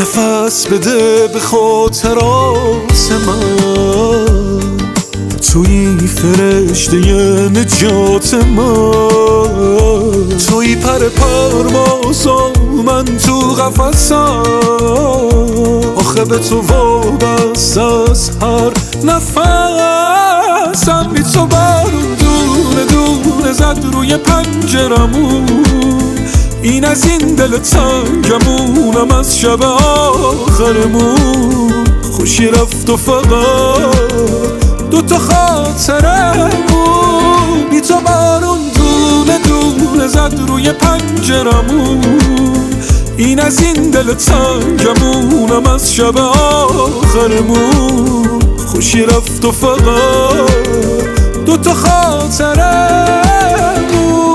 نفس بده به خاطرات من، توی فرشته نجات من، توی پر پروازم، من تو قفسم، آخه به تو وابسته از هر نفسم. بی تو بارون دونه دونه زد روی پنجرمون، این از این دل تنگمونم از شب آخرمون. خوشی رفت و فقط دوتا خاطرمون، بی تو بارون دونه دونه زد روی پنجرمون، این از این دل تنگمونم از شب آخرمون. خوشی رفت و فقط دوتا خاطرمون.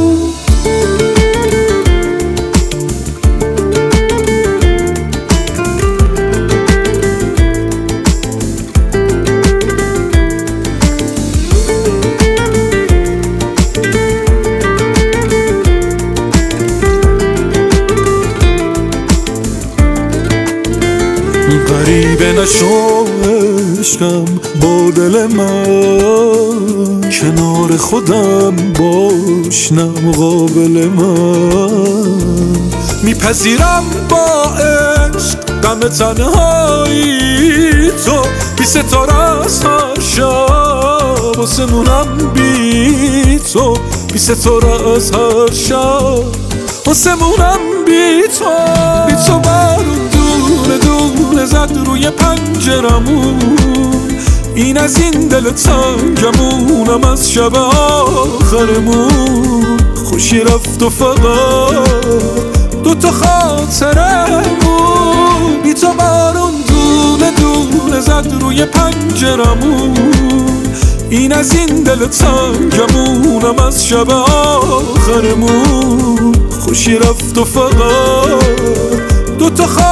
غریبه نشو عشقم با دل من، کنار خودم باش نه مقابل من. میپذیرم با عشق غم تنهایی تو، بی ستاره از هر شب واسمونم بی تو، بی ستاره از هر شب واسمونم بی تو. بی تو بارون دونه دونه زد روی پنجرمون، این از این دل تنگمونم از شب آخرمون. خوشی رفت و فقط دوتا خاطرمون، بی تو بارون دونه دونه زد روی پنجرمون، این از این دل تنگمونم از شب آخرمون. خوشی رفت و فقط دوتا